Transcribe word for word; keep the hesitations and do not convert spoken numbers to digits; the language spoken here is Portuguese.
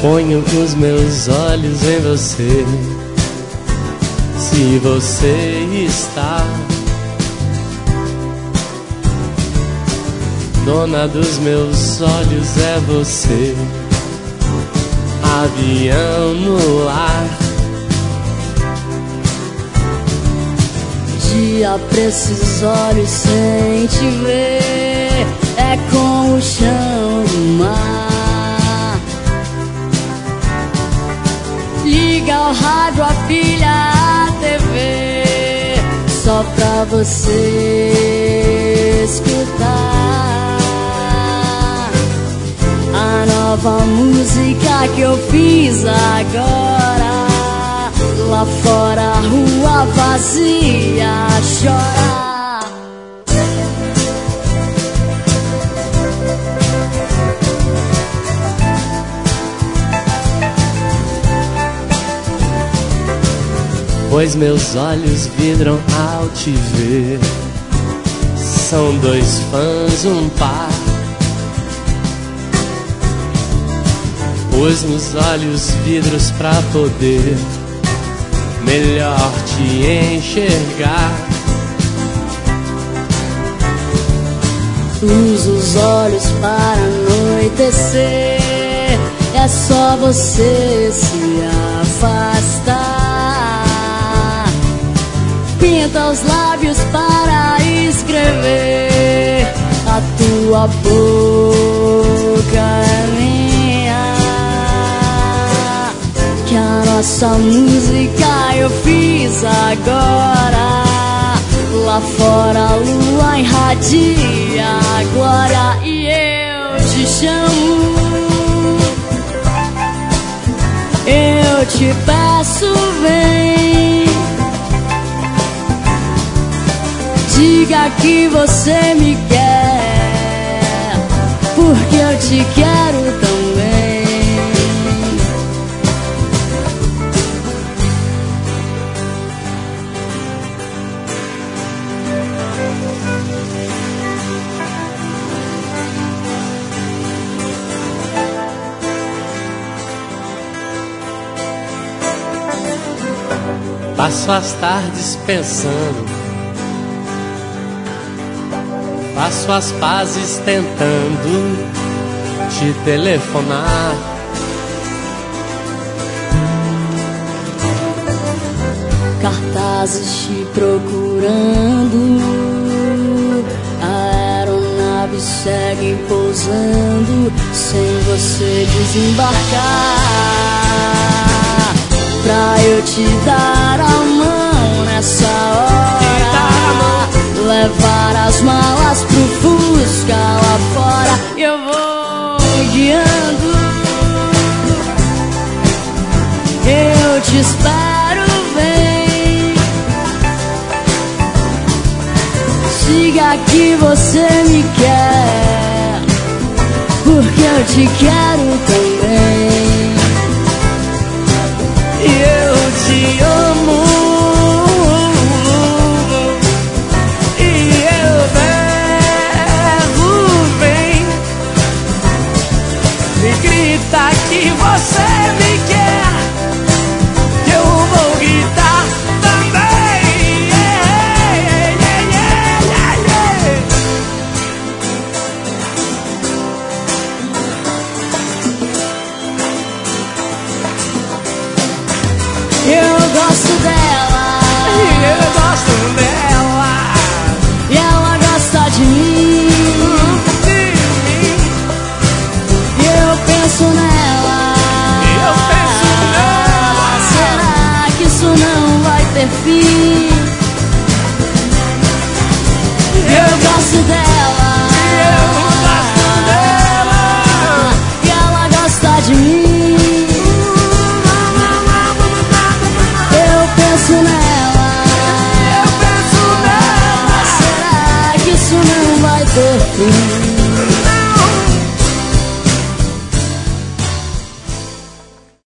Ponho os meus olhos em você. Se você está dona dos meus olhos, é você. Avião no ar, dia pra esses olhos sem te ver, é com o chão do mar. Liga o rádio, a pilha, a T V, só pra você escutar a nova música que eu fiz agora. Lá fora a rua vazia chora. Pois meus olhos vidram ao te ver. São dois fãs, um par. Pus nos olhos vidros pra poder melhor te enxergar. Usa os olhos para anoitecer, é só você se afastar. Pinta os lábios para escrever, a tua boca é minha. Que a nossa música eu fiz agora. Lá fora a lua irradia a glória e eu te chamo. Eu te peço, vem. Diga que você me quer, porque eu te quero também. Passo as tardes pensando, faço as pazes tentando te telefonar. Cartazes te procurando, a aeronave segue pousando sem você desembarcar. Pra eu te dar a mão nessa hora, levar as malas pro Fusca lá fora, eu vou guiando. Eu te espero, vem. Diga que você me quer, porque eu te quero também. Eu te amo e eu levo bem. Me grita que você me quer, que eu vou gritar também. Yeah, yeah, yeah, yeah, Eu gosto dela, eu gosto dela, e ela gosta de mim, de mim. e eu penso nela, Eu penso nela. será que isso não vai ter fim? Eu gosto dela, Eu gosto dela, e ela gosta de mim. Eu penso nela, eu penso nela. será que isso não vai ter fim?